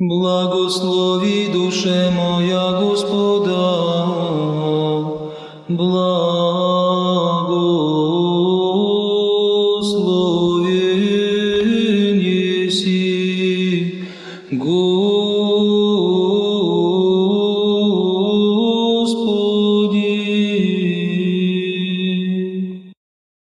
Благослови, душе моя, Господа, благословен еси, Господи.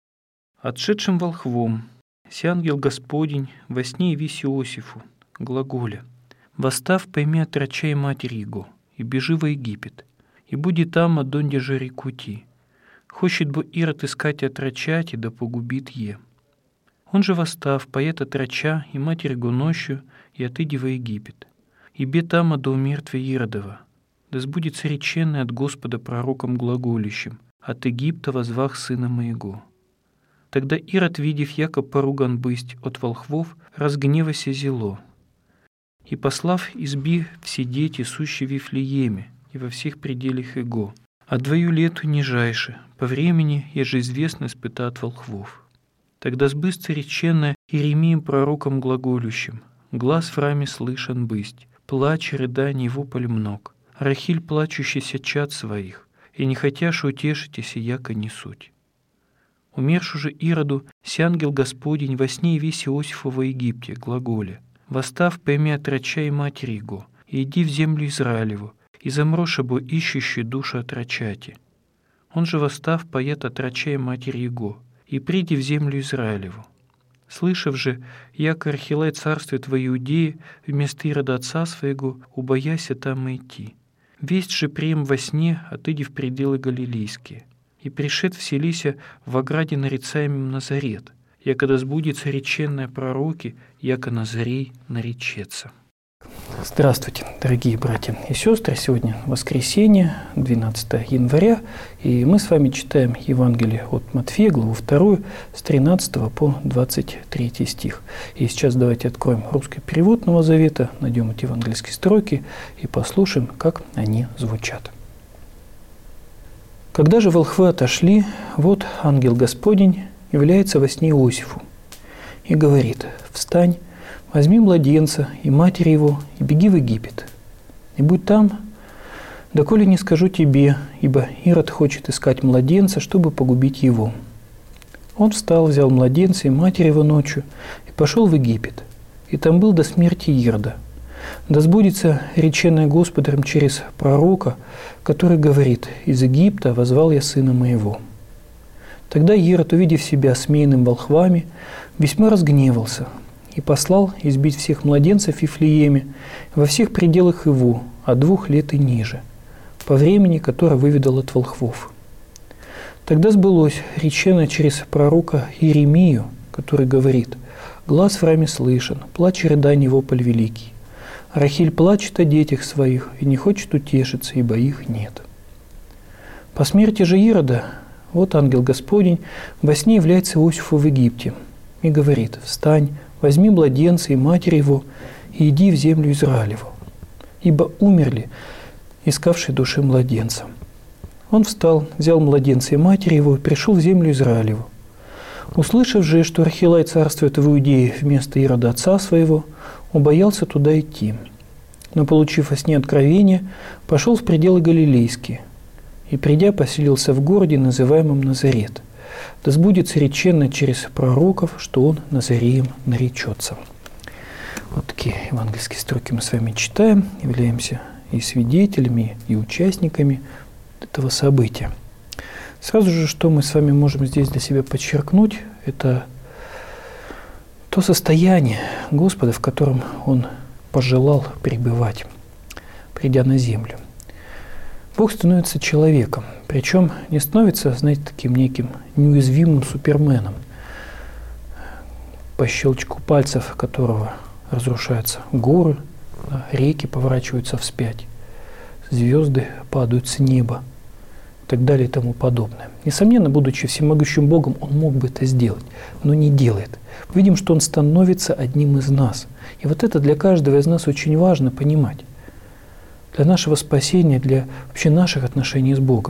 Отшедшим волхвом, се ангел Господень во сне явись Иосифу, глаголя: «Восстав, пойми отрочай матерь его, и бежи во Египет, и буди там, адонде же реку ти. Хочет бы Ирод искать отрочать, и да погубит е. Он же восстав, поет отроча, и матерь его нощью, и отыди во Египет. И бе там, адо умертве Иродова, да сбудется реченное от Господа пророком глаголищем: от Египта возвах сына моего». Тогда Ирод, видев, яко поруган бысть от волхвов, разгневася зело. И послав изби все дети, сущие в Вифлееме и во всех пределах его, а 2 лету нижайше, по времени, еже известно, испытат волхвов. Тогда сбыстся реченное Иеремием пророком глаголющим: глаз в раме слышан бысть, плач и рыдание вопль мног, Рахиль плачущийся чад своих, и не хотяшь утешитесь, яко не суть. Умершу же Ироду, се ангел Господень во сне явись Иосифу во Египте, глаголе: «Восстав, пойми отроча и матерь его, и иди в землю Израилеву, и замроша бо ищущий душу отрочати». Он же восстав, поет отроча и матерь его, и приди в землю Израилеву. Слышав же, яко Архилай царствует во Иудее, вместо Ирода отца своего, убояся там идти. Весть же прием во сне, отыди в пределы галилейские. И пришед вселися в ограде нарицаемым Назарет, якогда сбудется реченное пророки, яко Назарей наречется. Здравствуйте, дорогие братья и сестры! Сегодня воскресенье, 12 января, и мы с вами читаем Евангелие от Матфея, главу 2, с 13 по 23 стих. И сейчас давайте откроем русский перевод Нового Завета, найдем эти евангельские строки и послушаем, как они звучат. «Когда же волхвы отошли, вот ангел Господень является во сне Иосифу и говорит: встань, возьми младенца и матери его, и беги в Египет, и будь там, доколе не скажу тебе, ибо Ирод хочет искать младенца, чтобы погубить его. Он встал, взял младенца и матери его ночью, и пошел в Египет, и там был до смерти Ирода. Да сбудется реченное Господом через пророка, который говорит: из Египта возвал я сына моего. Тогда Ирод, увидев себя осмеянным волхвами, весьма разгневался и послал избить всех младенцев в Вифлееме во всех пределах его, от 2 лет и ниже, по времени, которое выведал от волхвов. Тогда сбылось реченное через пророка Иеремию, который говорит: глас в раме слышен, плач и рыдание вопль великий. Рахиль плачет о детях своих и не хочет утешиться, ибо их нет. По смерти же Ирода, вот ангел Господень во сне является Иосифу в Египте и говорит: встань, возьми младенца и матери его, и иди в землю Израилеву, ибо умерли искавшие души младенца. Он встал, взял младенца и матери его и пришел в землю Израилеву. Услышав же, что Архилай царствует в Иудее вместо Ирода отца своего, убоялся туда идти. Но, получив во сне откровение, пошел в пределы галилейские, и, придя, поселился в городе, называемом Назарет. Да сбудется реченное через пророков, что он Назареем наречется. Вот такие евангельские строки мы с вами читаем, являемся и свидетелями, и участниками этого события. Сразу же, что мы с вами можем здесь для себя подчеркнуть, это то состояние Господа, в котором Он пожелал пребывать, придя на землю. Бог становится человеком, причем не становится, знаете, таким неким неуязвимым суперменом, по щелчку пальцев которого разрушаются горы, реки поворачиваются вспять, звезды падают с неба, и так далее и тому подобное. Несомненно, будучи всемогущим Богом, Он мог бы это сделать, но не делает. Мы видим, что Он становится одним из нас. И вот это для каждого из нас очень важно понимать. Для нашего спасения, для вообще наших отношений с Богом.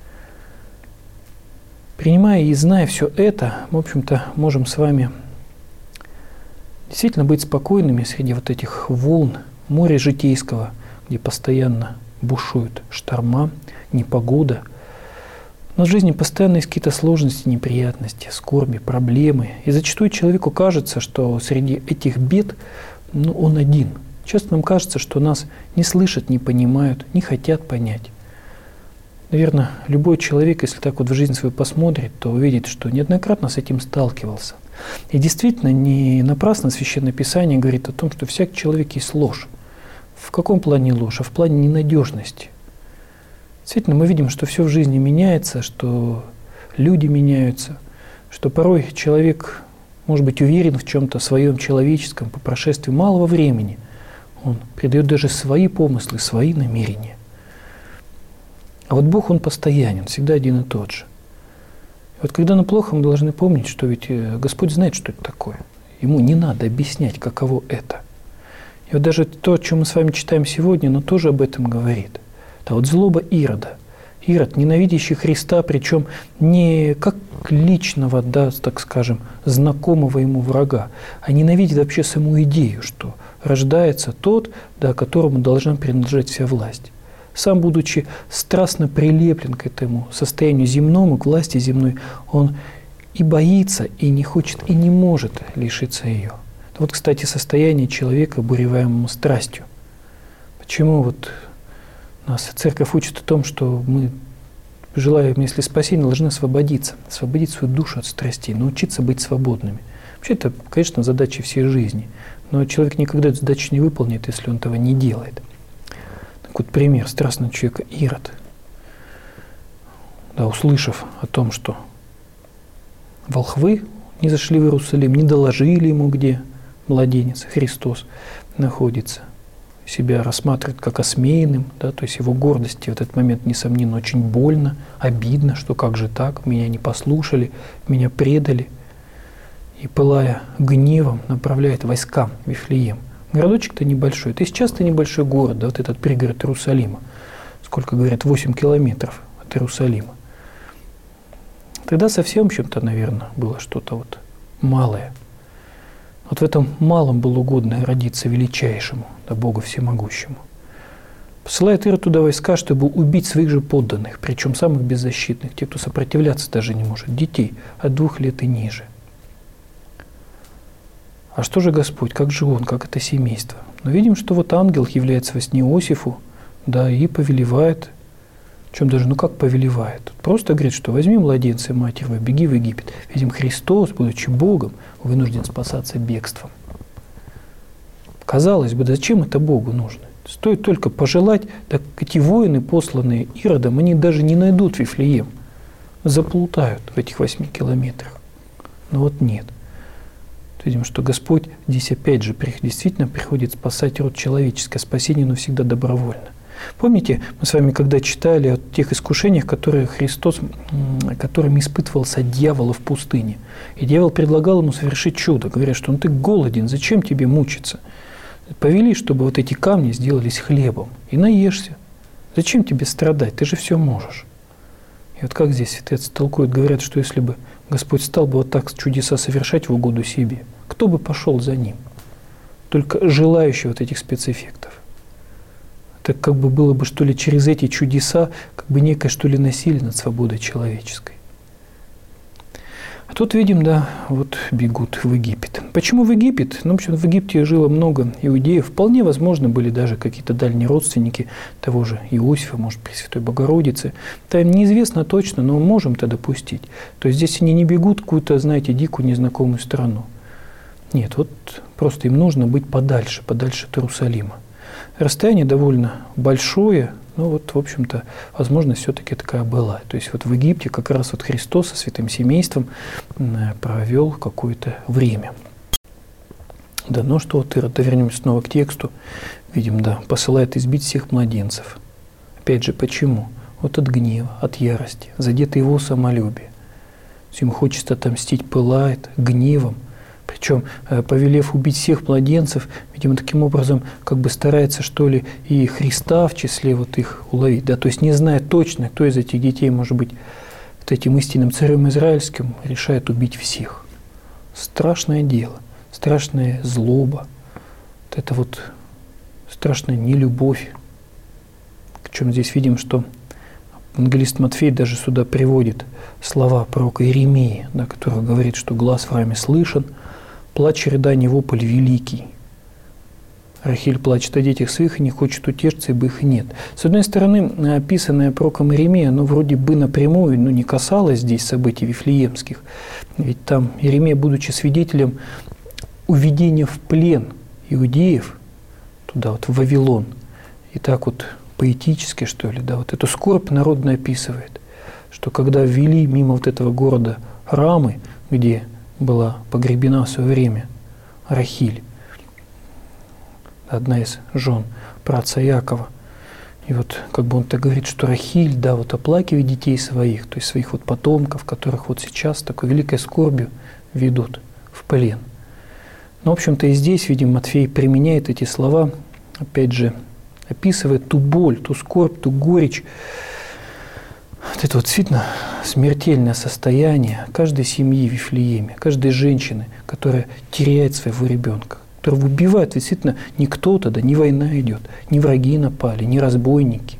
Принимая и зная все это, мы, в общем-то, можем с вами действительно быть спокойными среди вот этих волн море житейского, где постоянно бушуют шторма, непогода. Но в жизни постоянно есть какие-то сложности, неприятности, скорби, проблемы. И зачастую человеку кажется, что среди этих бед он один. Часто нам кажется, что нас не слышат, не понимают, не хотят понять. Наверное, любой человек, если так вот в жизнь свою посмотрит, то увидит, что неоднократно с этим сталкивался. И действительно, не напрасно Священное Писание говорит о том, что всякий человек есть ложь. В каком плане ложь? А в плане ненадежности. Действительно, мы видим, что все в жизни меняется, что люди меняются, что порой человек может быть уверен в чем-то своем человеческом по прошествии малого времени. Он придает даже свои помыслы, свои намерения. А вот Бог, Он постоянен, всегда один и тот же. И вот когда нам плохо, мы должны помнить, что ведь Господь знает, что это такое. Ему не надо объяснять, каково это. И вот даже то, о чем мы с вами читаем сегодня, оно тоже об этом говорит. Да, вот злоба Ирода. Ирод, ненавидящий Христа, причем не как личного, да, так скажем, знакомого ему врага, а ненавидит вообще саму идею, что рождается тот, да, которому должна принадлежать вся власть. Сам, будучи страстно прилеплен к этому состоянию земному, к власти земной, он и боится, и не хочет, и не может лишиться ее. Вот, кстати, состояние человека, обуреваемого страстью. Почему вот нас Церковь учит о том, что мы, желаем, если спасения, должны освободиться, освободить свою душу от страстей, научиться быть свободными. Вообще это, конечно, задача всей жизни, но человек никогда эту задачу не выполнит, если он этого не делает. Так вот, пример страстного человека Ирод, да, услышав о том, что волхвы не зашли в Иерусалим, не доложили ему, где младенец Христос находится, себя рассматривает как осмеянным, да, то есть его гордости в этот момент, несомненно, очень больно, обидно, что как же так, меня не послушали, меня предали. И, пылая гневом, направляет войска в Вифлеем. Городочек-то небольшой, это и сейчас-то небольшой город, да, вот этот пригород Иерусалима. Сколько, говорят, 8 километров от Иерусалима. Тогда совсем, в общем-то, наверное, было что-то вот малое. Вот в этом малом было угодно родиться величайшему, да, Богу всемогущему. Посылает Ирод туда войска, чтобы убить своих же подданных, причем самых беззащитных, тех, кто сопротивляться даже не может, детей от 2 лет и ниже. А что же Господь, как же Он, как это семейство? Но видим, что вот ангел является во сне Иосифу, да, и повелевает, причем даже, как повелевает? Просто говорит, что возьми младенца и мать его, беги в Египет. Видим, Христос, будучи Богом, вынужден спасаться бегством. Казалось бы, зачем это Богу нужно? Стоит только пожелать, так эти воины, посланные Иродом, они даже не найдут Вифлеем, заплутают в этих 8 километрах. Но вот нет. Видим, что Господь здесь опять же действительно приходит спасать род человеческий, а спасение навсегда добровольно. Помните, мы с вами когда читали о тех искушениях, которые Христос, которыми испытывался дьявола в пустыне. И дьявол предлагал ему совершить чудо, говоря, что ты голоден, зачем тебе мучиться? Повели, чтобы вот эти камни сделались хлебом, и наешься. Зачем тебе страдать? Ты же все можешь. И вот как здесь святые отцы толкуют, говорят, что если бы Господь стал бы вот так чудеса совершать в угоду себе, кто бы пошел за ним? Только желающий вот этих спецэффектов. Так как бы было бы, что ли, через эти чудеса, как бы некое, что ли, насилие над свободой человеческой. А тут видим, да, вот бегут в Египет. Почему в Египет? Ну, потому что в Египте жило много иудеев. Вполне возможно, были даже какие-то дальние родственники того же Иосифа, может, Пресвятой Богородицы. Это неизвестно точно, но можем это допустить. То есть здесь они не бегут в какую-то, знаете, дикую, незнакомую страну. Нет, вот просто им нужно быть подальше от Иерусалима. Расстояние довольно большое, но вот, в общем-то, возможность все-таки такая была. То есть вот в Египте как раз вот Христос со святым семейством провел какое-то время. Да, ну что вот Ирод, вернемся снова к тексту, видим, да, посылает избить всех младенцев. Опять же, почему? Вот от гнева, от ярости, задето его самолюбие. Ему хочется отомстить, пылает гневом. Причем, повелев убить всех младенцев, видимо, таким образом как бы старается, что ли, и Христа в числе вот их уловить. Да? То есть, не зная точно, кто из этих детей может быть вот этим истинным царем израильским, решает убить всех. Страшное дело, страшная злоба. Вот это вот страшная нелюбовь. Причем здесь видим, что евангелист Матфей даже сюда приводит слова пророка Иеремии, да, который говорит, что глас в раме слышен, плач и рыдание вопль великий. Рахиль плачет о детях своих и не хочет утешиться, ибо их нет. С одной стороны, описанное пророком Иеремия, оно вроде бы напрямую, но не касалось здесь событий вифлеемских. Ведь там Иеремия, будучи свидетелем уведения в плен иудеев, туда вот в Вавилон, и так вот поэтически, что ли, да, вот эту скорбь народно описывает, что когда ввели мимо вот этого города Рамы, где была погребена в свое время Рахиль, одна из жен праотца Иакова. И вот как бы он так говорит, что Рахиль, да, вот оплакивает детей своих, то есть своих вот потомков, которых вот сейчас такой великой скорбью ведут в плен. Но, в общем-то, и здесь, видимо, Матфей применяет эти слова, опять же, описывает ту боль, ту скорбь, ту горечь, вот это вот действительно смертельное состояние каждой семьи в Вифлееме, каждой женщины, которая теряет своего ребенка, которого убивают. Действительно, не кто-то, да, не война идет, не враги напали, не разбойники.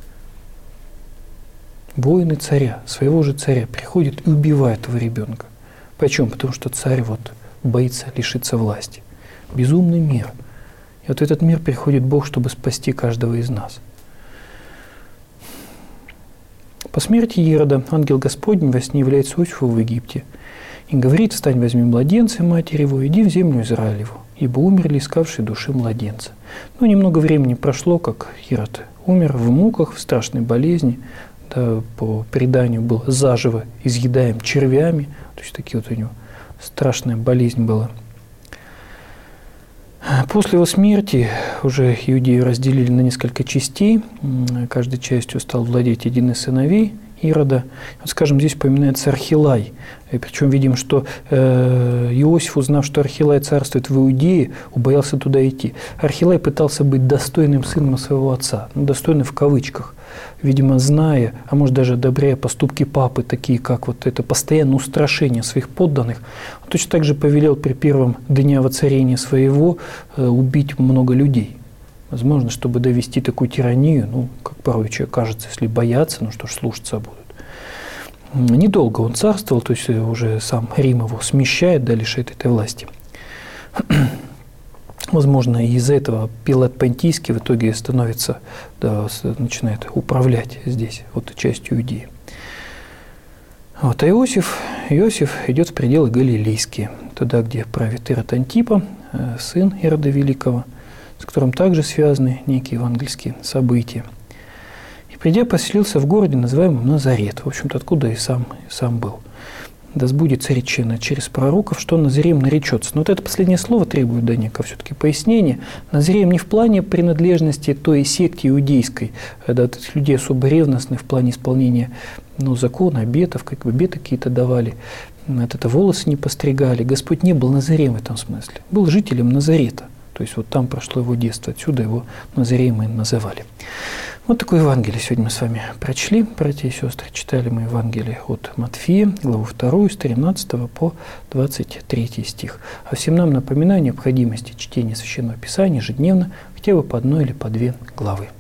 Воины царя, своего же царя, приходят и убивают его ребенка. Почему? Потому что царь вот боится лишиться власти. Безумный мир. И вот в этот мир приходит Бог, чтобы спасти каждого из нас. По смерти Ирода ангел Господень во сне является Иосифу в Египте и говорит: «Встань, возьми младенца, матери его, иди в землю Израилеву, ибо умерли искавшие души младенца». Но немного времени прошло, как Ирод умер в муках, в страшной болезни, да, по преданию был заживо изъедаем червями, то есть такие вот у него страшная болезнь была. После его смерти уже иудеи разделили на несколько частей, каждой частью стал владеть один из сыновей Ирода. Вот, скажем, здесь упоминается Архилай, и причем видим, что Иосиф, узнав, что Архилай царствует в Иудее, убоялся туда идти. Архилай пытался быть достойным сыном своего отца, ну, достойным в кавычках, видимо, зная, а может даже одобряя поступки папы, такие как вот это постоянное устрашение своих подданных. Он точно так же повелел при первом дне воцарения своего убить много людей. Возможно, чтобы довести такую тиранию, ну, как порой человек кажется, если боятся, ну что ж, слушаться будут. Недолго он царствовал, то есть уже сам Рим его смещает, да, лишает этой власти. Возможно, из-за этого Пилат Понтийский в итоге становится, да, начинает управлять здесь, вот частью Иудеи. Вот, а Иосиф идет в пределы Галилейские, туда, где правит Ирод Антипа, сын Ирода Великого, с которым также связаны некие евангельские события. И придя, поселился в городе, называемом Назарет, в общем-то, откуда и сам был. Да сбудется речено через пророков, что Назареем наречется. Но вот это последнее слово требует, да, некого все-таки пояснения. Назареем не в плане принадлежности той секте иудейской, когда от этих людей особо ревностны в плане исполнения, ну, закона, обетов, как бы обеты какие-то давали, от этого волосы не постригали. Господь не был Назареем в этом смысле, был жителем Назарета. То есть вот там прошло его детство, отсюда его Назареем и называли. Вот такое Евангелие сегодня мы с вами прочли, братья и сестры. Читали мы Евангелие от Матфея, главу 2, с 13 по 23 стих. А всем нам напоминаю о необходимости чтения Священного Писания ежедневно, хотя бы по одной или по две главы.